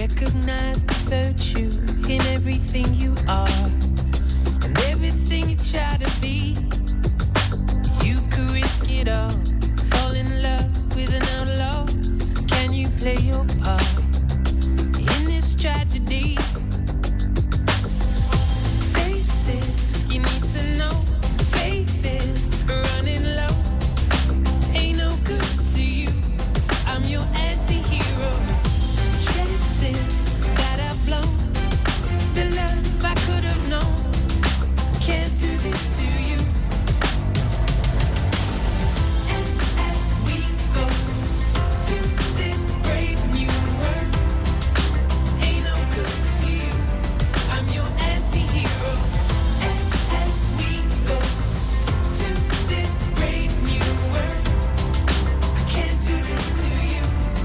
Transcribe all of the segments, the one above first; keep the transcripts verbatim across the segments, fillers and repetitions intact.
Recognize the virtue in everything you are and everything you try to be. You could risk it all, fall in love with an outlaw. Can you play your part in this tragedy? Face it, you need to know faith is running low. Ain't no good to you, I'm your anti-hero. Chances that I've blown, the love I could have known, can't do this to you. And as we go to this brave new world, ain't no good to you, I'm your anti-hero. And as we go to this brave new world, I can't do this to you.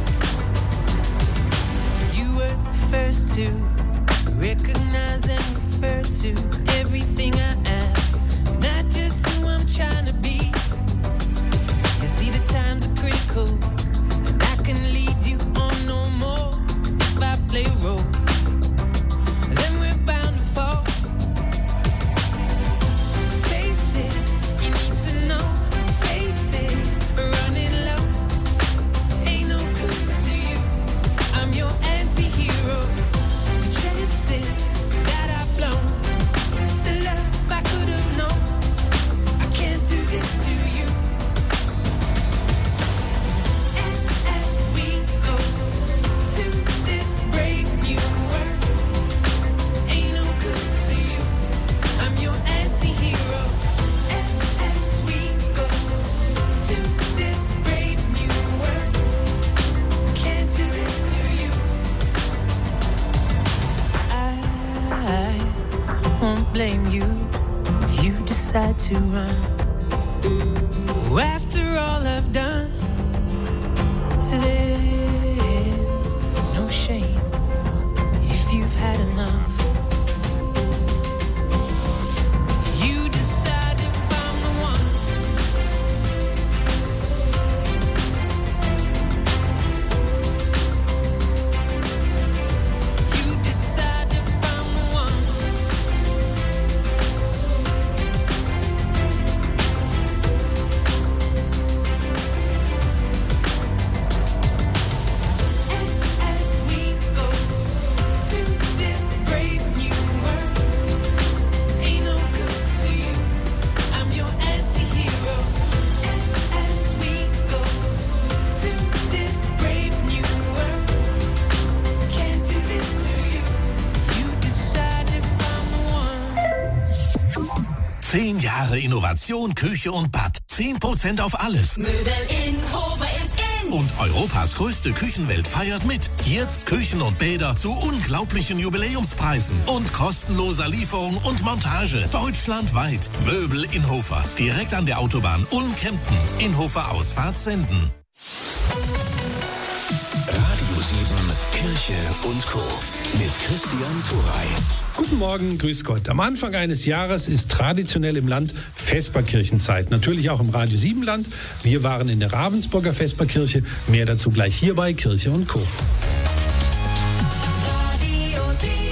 You were the first to recognize and refer to everything I am, not just who I'm trying to be. You see the times are critical, and I can lead you on no more. If I play a role, then we're bound to fall. Face it, you need to know faith is running low. Ain't no good to you, I'm your anti-hero. The chances that I've blown, the love I could have known, I can't do this to you. And as we go to this brave new world, ain't no good to you, I'm your anti-hero. And as we go to this brave new world, can't do this to you. I won't blame you if you decide to run. After all I've done, there's no shame if you've had enough. You decide if I'm the one. You decide if I'm the one. As we go to this brave new world, ain't no good to you, I'm your anti-hero. And as we go to this brave new world, can't do this to you. You decide if I'm the one. Zehn Jahre Innovation, Küche und Bad. Zehn Prozent auf alles. Möbel in Hofer ist in. Und Europas größte Küchenwelt feiert mit. Jetzt Küchen und Bäder zu unglaublichen Jubiläumspreisen und kostenloser Lieferung und Montage. Deutschlandweit. Möbel in Hofer. Direkt an der Autobahn Ulm-Kempten. In Hofer Ausfahrt senden. Radio sieben, Kirche und Co. mit Christian Thuray. Guten Morgen, grüß Gott. Am Anfang eines Jahres ist traditionell im Land Vesperkirchenzeit. Natürlich auch im Radio sieben Land. Wir waren in der Ravensburger Vesperkirche. Mehr dazu gleich hier bei Kirche und Co. Radio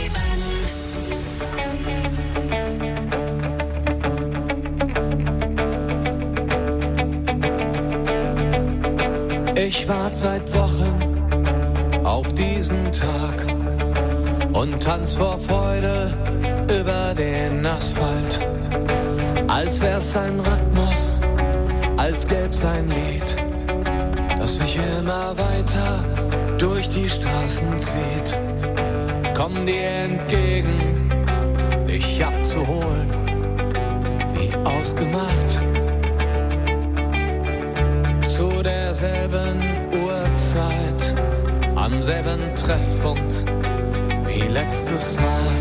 sieben. Ich wart seit Wochen auf diesen Tag und tanz vor Freude über den Asphalt. Als wär's ein Rhythmus, als gäb's ein Lied, das mich immer weiter durch die Straßen zieht. Komm dir entgegen, dich abzuholen, wie ausgemacht. Zu derselben Uhrzeit, am selben Treffpunkt wie letztes Mal.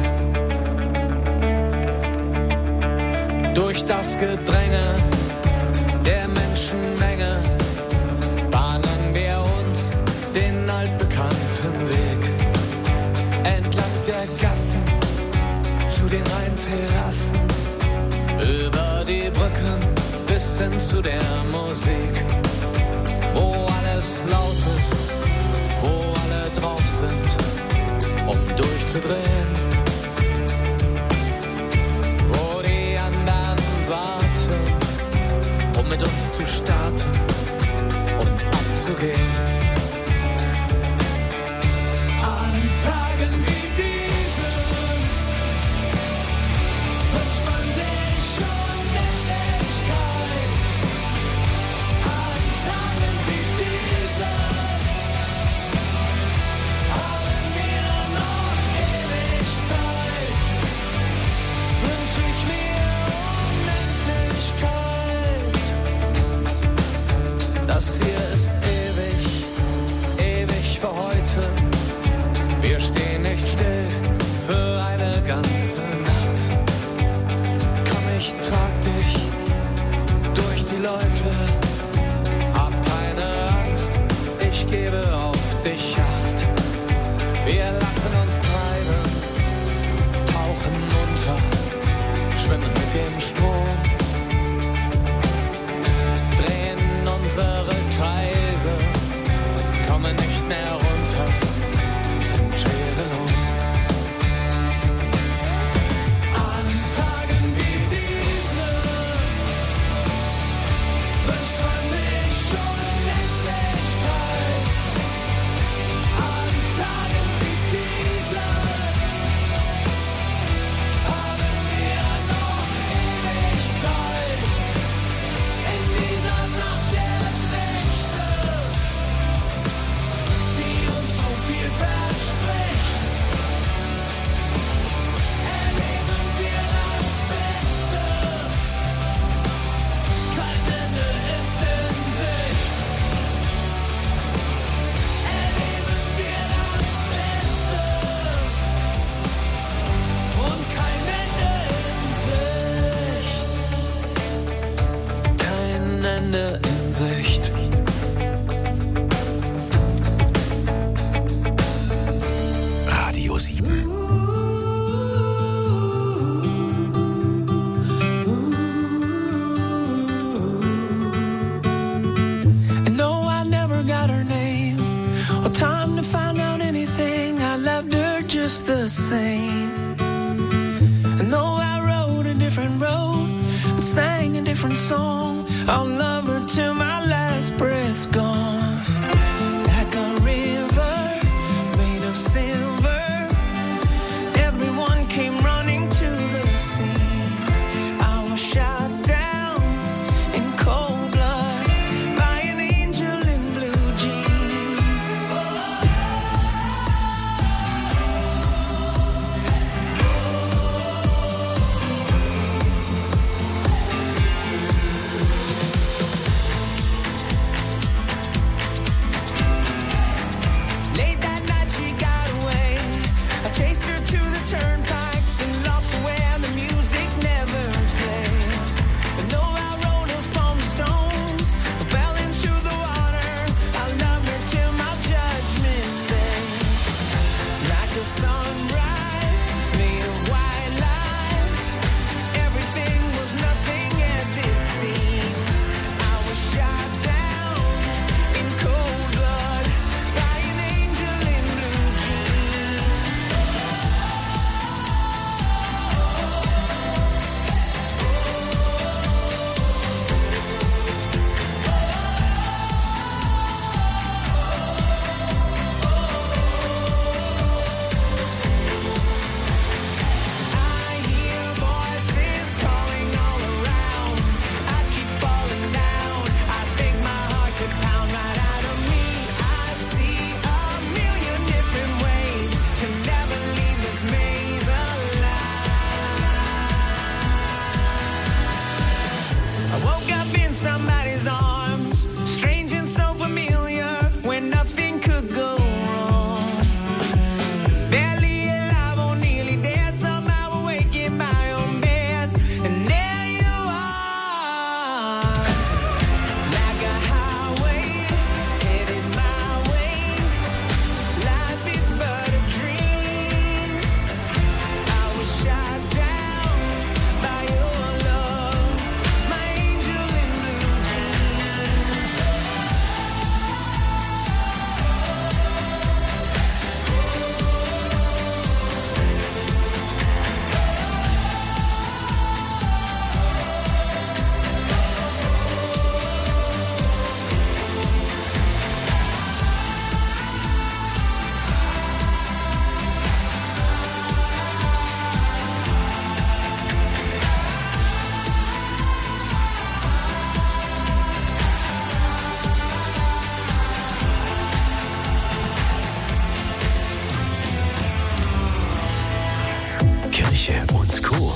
Durch das Gedränge der Menschenmenge bahnen wir uns den altbekannten Weg. Entlang der Gassen zu den Rheinterrassen, über die Brücken bis hin zu der Musik. Wo alles laut ist, wo alle drauf sind, aufzudrehen, wo die anderen warten, um mit uns zu starten und abzugehen. An Tagen wie diesen wünscht man sich schon Endlichkeit. An Tagen wie diesen haben wir noch ewig Zeit. Wünsch ich mir Unendlichkeit. Das hier ist ewig, ewig für heute. Wir stehen nicht still für eine ganze Nacht. Komm, ich trag dich durch die Leute. Hab keine Angst, ich gebe auf dich Acht. Wir lassen uns treiben, tauchen unter, schwimmen mit dem Strom, drehen unsere Kreise, kommen nicht mehr runter, sind schwerelos. An Tagen wie diesen wünscht man sich schon Endlichkeit. An Tagen wie diesen haben wir noch ewig Zeit. In dieser Nacht der Nächte, die uns so viel verspricht, erleben wir das Beste. Kein Ende ist in Sicht. Erleben wir das Beste. Und kein Ende in Sicht. Kein Ende in Sicht. Radio sieben. And no, I never got her name or time to find out anything. I loved her just the same. And though I rode a different road and sang a different song, I'll love her till my last breath's gone. Like a river made of silver, everyone came running to the sea. I was shot down in cold blood by an angel in blue jeans. Late that night she got away. I chased her to the turnpike and lost her where the music never plays. But no, I rode upon the stones, I fell into the water. I loved her till my judgment day. Like a sunrise made of white lines, everything was nothing as it seems. I was shot down in cold blood by an angel in blue jeans. Kirche und Co.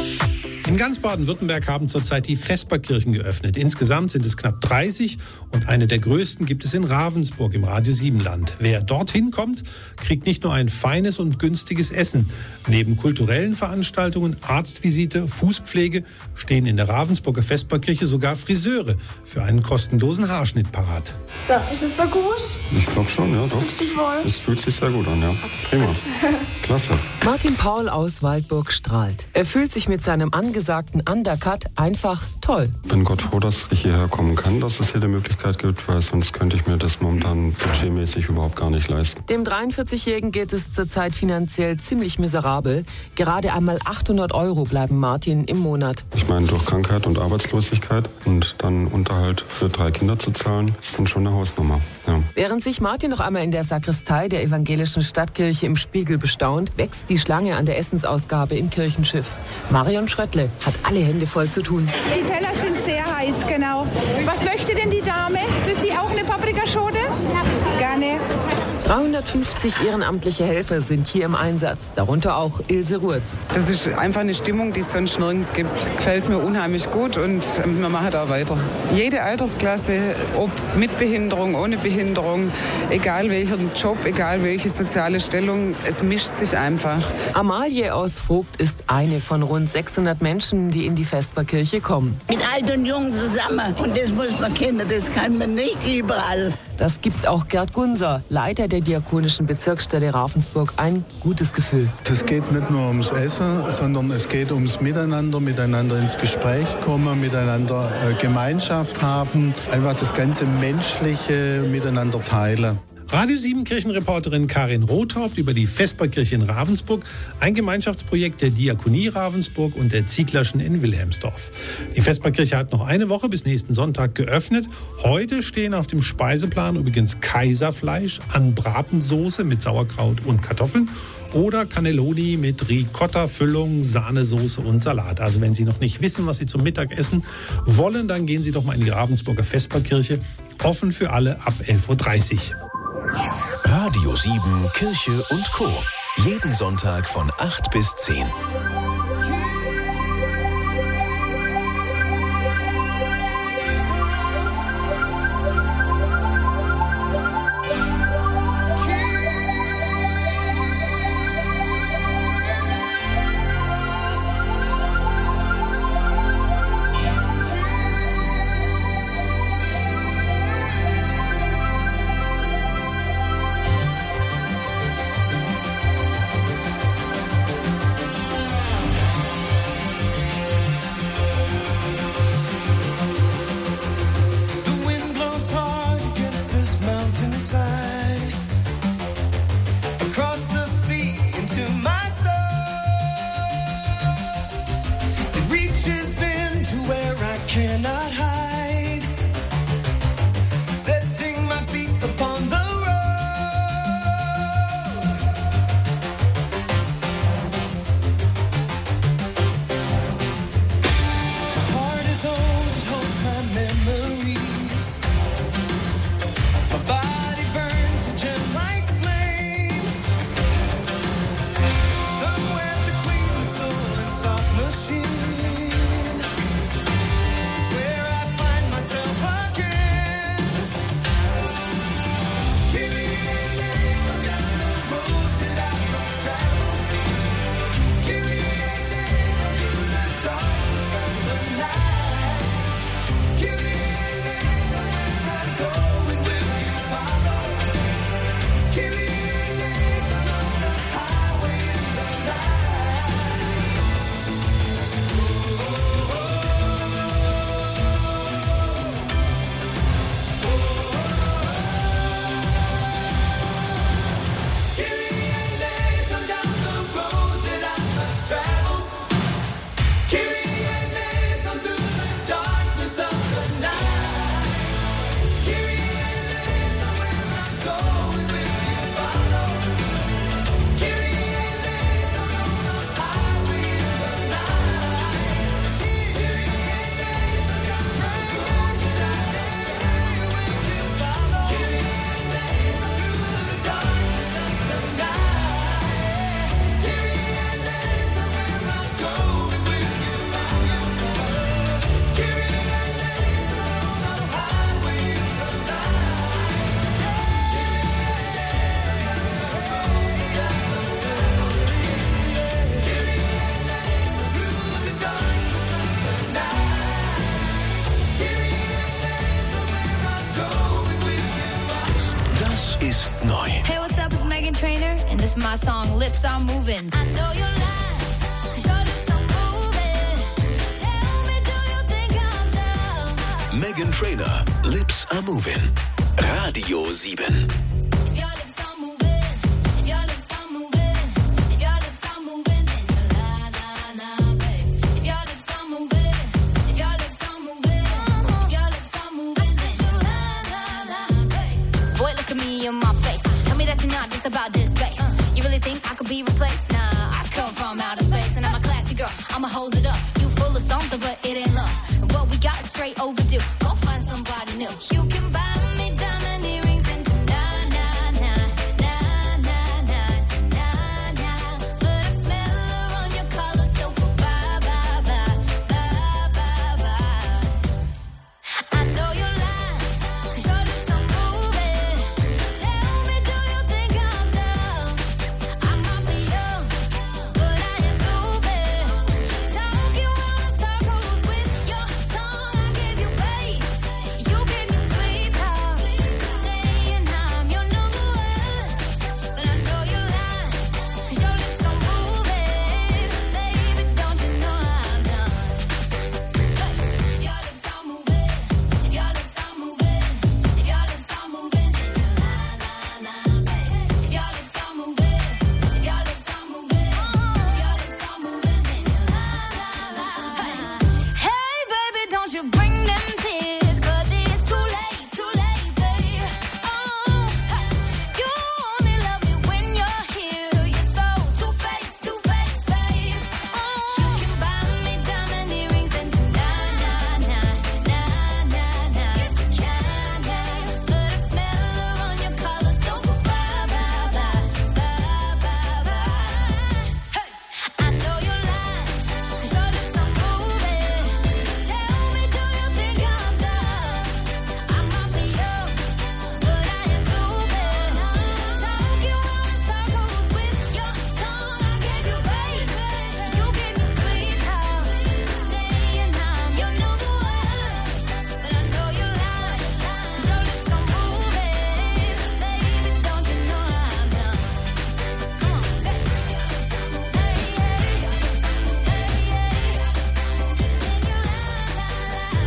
In ganz Baden-Württemberg haben zurzeit die Vesperkirchen geöffnet. Insgesamt sind es knapp dreißig und eine der größten gibt es in Ravensburg im Radio sieben Land. Wer dorthin kommt, kriegt nicht nur ein feines und günstiges Essen. Neben kulturellen Veranstaltungen, Arztvisite, Fußpflege stehen in der Ravensburger Vesperkirche sogar Friseure für einen kostenlosen Haarschnitt parat. So, ist es so gut? Ich glaube schon, ja doch. Fühlst du dich wohl? Es fühlt sich sehr gut an, ja. Prima. Klasse. Martin Paul aus Waldburg strahlt. Er fühlt sich mit seinem angesagten Undercut einfach toll. Ich bin Gott froh, dass ich hierher kommen kann, dass es hier die Möglichkeit gibt, weil sonst könnte ich mir das momentan budgetmäßig überhaupt gar nicht leisten. Dem dreiundvierzigjährigen geht es zurzeit finanziell ziemlich miserabel. Gerade einmal achthundert Euro bleiben Martin im Monat. Ich meine, durch Krankheit und Arbeitslosigkeit und dann Unterhalt für drei Kinder zu zahlen, ist dann schon eine Hausnummer. Ja. Während sich Martin noch einmal in der Sakristei der evangelischen Stadtkirche im Spiegel bestaunt, wächst die Schlange an der Essensausgabe im Kirchenschiff. Marion Schröttle hat alle Hände voll zu tun. Die Teller sind sehr heiß, genau. Was möchte denn die Dame? Für Sie auch eine Paprikaschote? Gerne. dreihundertfünfzig ehrenamtliche Helfer sind hier im Einsatz, darunter auch Ilse Ruetz. Das ist einfach eine Stimmung, die es sonst nirgends gibt. Gefällt mir unheimlich gut und wir machen da weiter. Jede Altersklasse, ob mit Behinderung, ohne Behinderung, egal welchen Job, egal welche soziale Stellung, es mischt sich einfach. Amalie aus Vogt ist eine von rund sechshundert Menschen, die in die Vesperkirche kommen. Mit alt und jung zusammen. Und das muss man kennen, das kann man nicht überall. Das gibt auch Gerd Gunser, Leiter der diakonischen Bezirksstelle Ravensburg, ein gutes Gefühl. Es geht nicht nur ums Essen, sondern es geht ums Miteinander, miteinander ins Gespräch kommen, miteinander äh, Gemeinschaft haben, einfach das ganze Menschliche miteinander teilen. Radio sieben Kirchenreporterin Karin Rothaupt über die Vesperkirche in Ravensburg, ein Gemeinschaftsprojekt der Diakonie Ravensburg und der Zieglerschen in Wilhelmsdorf. Die Vesperkirche hat noch eine Woche bis nächsten Sonntag geöffnet. Heute stehen auf dem Speiseplan übrigens Kaiserfleisch an Bratensoße mit Sauerkraut und Kartoffeln oder Cannelloni mit Ricotta-Füllung, Sahnesoße und Salat. Also wenn Sie noch nicht wissen, was Sie zum Mittag essen wollen, dann gehen Sie doch mal in die Ravensburger Vesperkirche. Offen für alle ab elf Uhr dreißig. Radio sieben, Kirche und Co. Jeden Sonntag von acht bis zehn. That's my song, Lips Are Moving. I know you're lying, 'cause your lips are moving. Tell me, do you think I'm dumb? Meghan Trainor, Lips Are Moving. Radio sieben. If your lips are moving, if your lips are moving, if your lips are moving, then you're la la la, babe. If your lips are moving, if your lips are moving, if your lips are moving, then you're la la la, babe. Boy, look at me in my face. Tell me that you're not just about this bass. You really think I could be replaced? Nah, I come from outer space, and I'm a classy girl. I'ma hold it up. You full of something, but it ain't love. And what we got is straight overdue. Go find somebody new. You can buy me diamond earrings and na na na na na na na na. But I smell her on your collar, so bye bye bye bye bye bye. I know you're lying, 'cause your lips are moving. Tell me, do you think I'm dumb? I might be young, but I ain't stupid. Talking round in circles with your tongue. I gave you bass, you gave me sweet talk, saying I'm your number one. But I know you're lying, 'cause your lips are moving. Baby, don't you know I'm done? If your lips are moving, if your lips are moving, if your lips are moving, then you're la la la, baby. If your lips are moving, if your lips are moving, if your lips are moving, then you're la la la, baby. Hey, baby, don't you bring them tears, 'cause it's too late, too late, baby. Oh, hey. You only love me when you're here. You're so two-faced, two-faced, babe. Oh, you can buy me diamond earrings and na na na na na na. Yes, you can, yeah. But I smell her on your collar, so bye bye bye bye bye bye. Hey, I know you're lying, 'cause your lips are moving. Tell me, do you think I'm dumb? I might be young, but I ain't stupid. Talking round in circles with your tongue. I gave you bass, you gave me sweet talk, saying I'm your number one. But I know you're lying, 'cause your lips are moving. Baby, don't you know I'm done? Come on, say, hey, hey, hey, hey. Then you're la la la.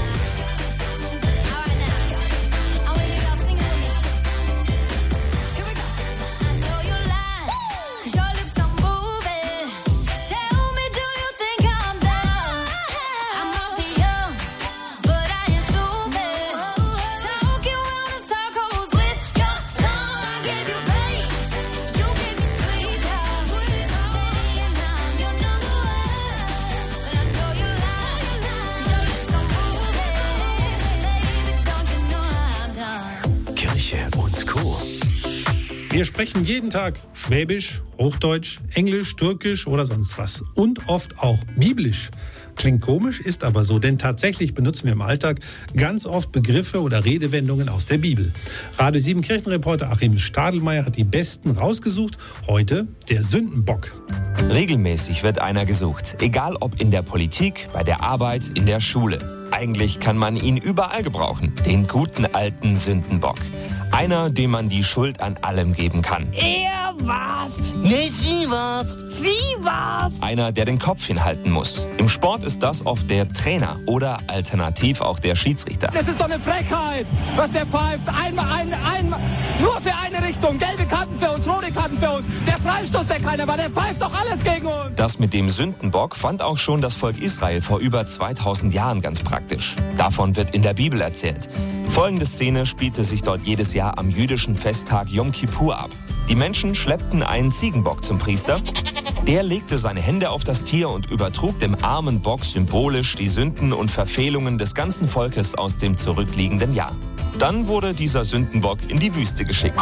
All right now, I wanna hear y'all singing with me. Here we go. I know you're lying, 'cause your lips are moving. Tell me, do you think I'm dumb? I might be young, but I ain't stupid. Talking round in circles with your tongue. I gave you bass, you gave me sweet talk, saying I'm your number one. But I know you're lying, 'cause your lips are moving. Baby, don't you know I'm done? Kirche und Co. Wir sprechen jeden Tag Schwäbisch, Hochdeutsch, Englisch, Türkisch oder sonst was. Und oft auch Biblisch. Klingt komisch, ist aber so, denn tatsächlich benutzen wir im Alltag ganz oft Begriffe oder Redewendungen aus der Bibel. Radio sieben Kirchenreporter Achim Stadelmeier hat die besten rausgesucht. Heute der Sündenbock. Regelmäßig wird einer gesucht, egal ob in der Politik, bei der Arbeit, in der Schule. Eigentlich kann man ihn überall gebrauchen, den guten alten Sündenbock. Einer, dem man die Schuld an allem geben kann. Er war's, nicht sie war's, sie war's. Einer, der den Kopf hinhalten muss. Im Sport ist das oft der Trainer oder alternativ auch der Schiedsrichter. Das ist doch eine Frechheit, was der pfeift. Einmal, ein, einmal, nur für eine Richtung. Gelbe Karten für uns, rote Karten für uns. Der Freistoß, der keiner war, der pfeift doch alles gegen uns. Das mit dem Sündenbock fand auch schon das Volk Israel vor über zweitausend Jahren ganz praktisch. Davon wird in der Bibel erzählt. Folgende Szene spielte sich dort jedes Jahr am jüdischen Festtag Yom Kippur ab. Die Menschen schleppten einen Ziegenbock zum Priester. Der legte seine Hände auf das Tier und übertrug dem armen Bock symbolisch die Sünden und Verfehlungen des ganzen Volkes aus dem zurückliegenden Jahr. Dann wurde dieser Sündenbock in die Wüste geschickt.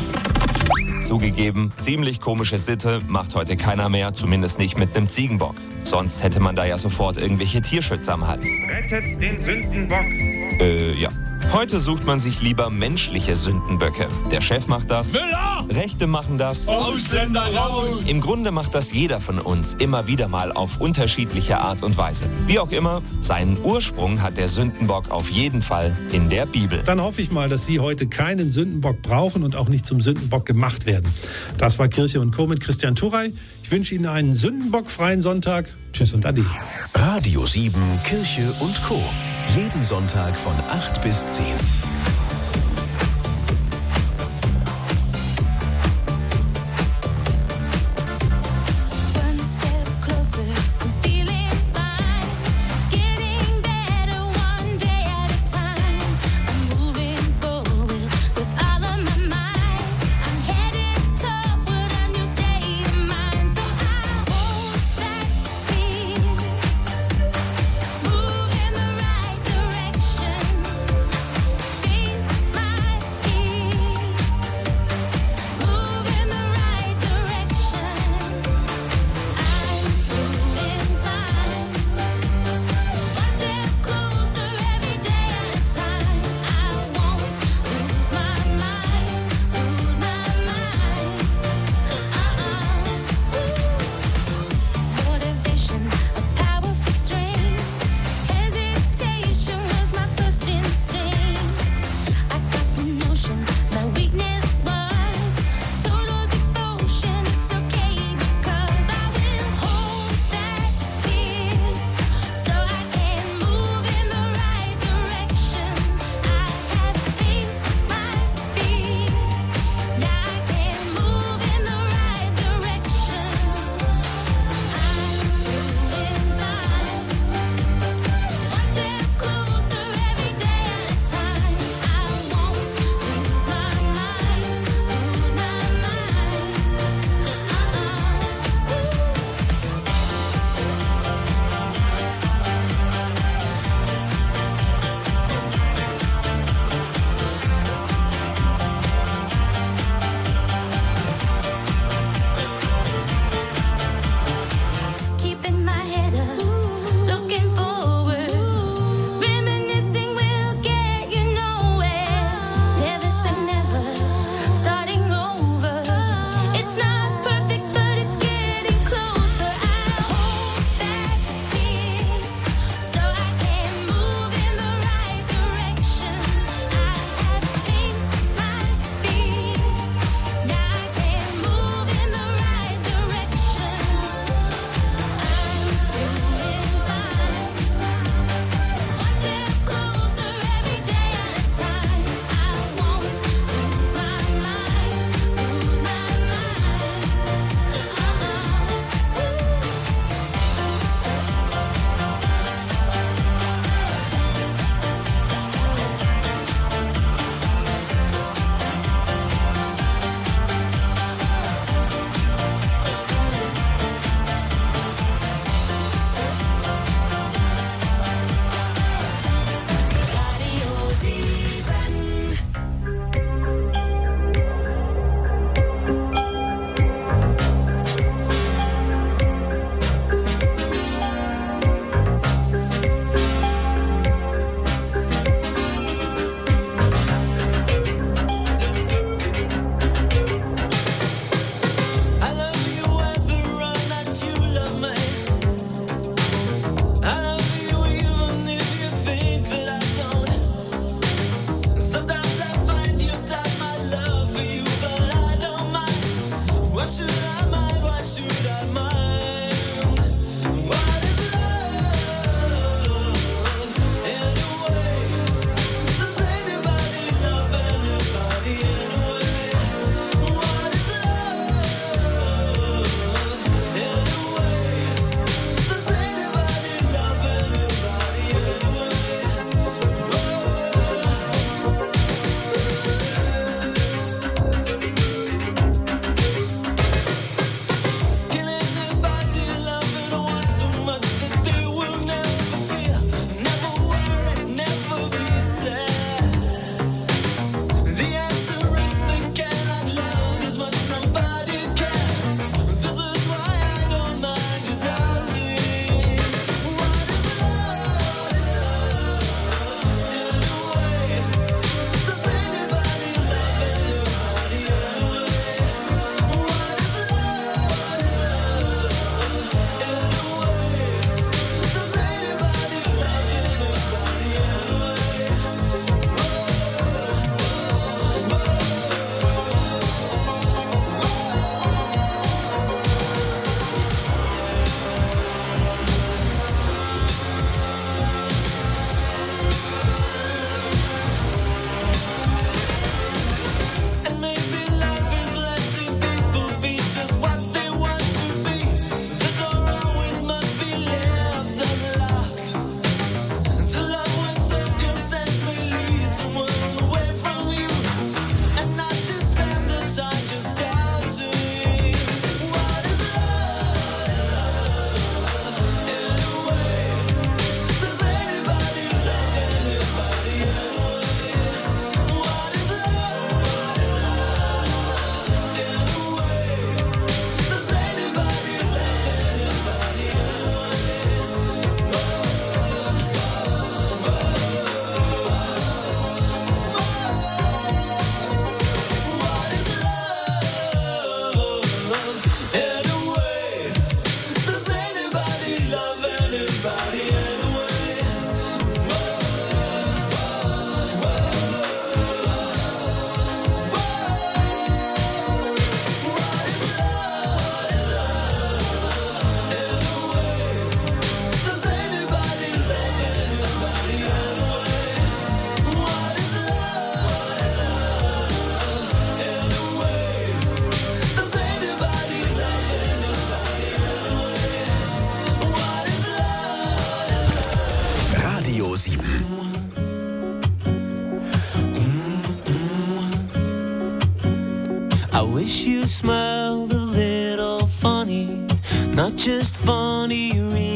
Zugegeben, ziemlich komische Sitte, macht heute keiner mehr, zumindest nicht mit einem Ziegenbock. Sonst hätte man da ja sofort irgendwelche Tierschützer am Hals. Rettet den Sündenbock. Äh, ja. Heute sucht man sich lieber menschliche Sündenböcke. Der Chef macht das. Müller! Rechte machen das. Ausländer raus! Im Grunde macht das jeder von uns immer wieder mal auf unterschiedliche Art und Weise. Wie auch immer, seinen Ursprung hat der Sündenbock auf jeden Fall in der Bibel. Dann hoffe ich mal, dass Sie heute keinen Sündenbock brauchen und auch nicht zum Sündenbock gemacht werden. Das war Kirche und Co. mit Christian Turey. Ich wünsche Ihnen einen sündenbockfreien Sonntag. Tschüss und Ade. Radio sieben, Kirche und Co. Jeden Sonntag von acht bis zehn. Moving the right direction. you smiled a little funny, not just funny, real.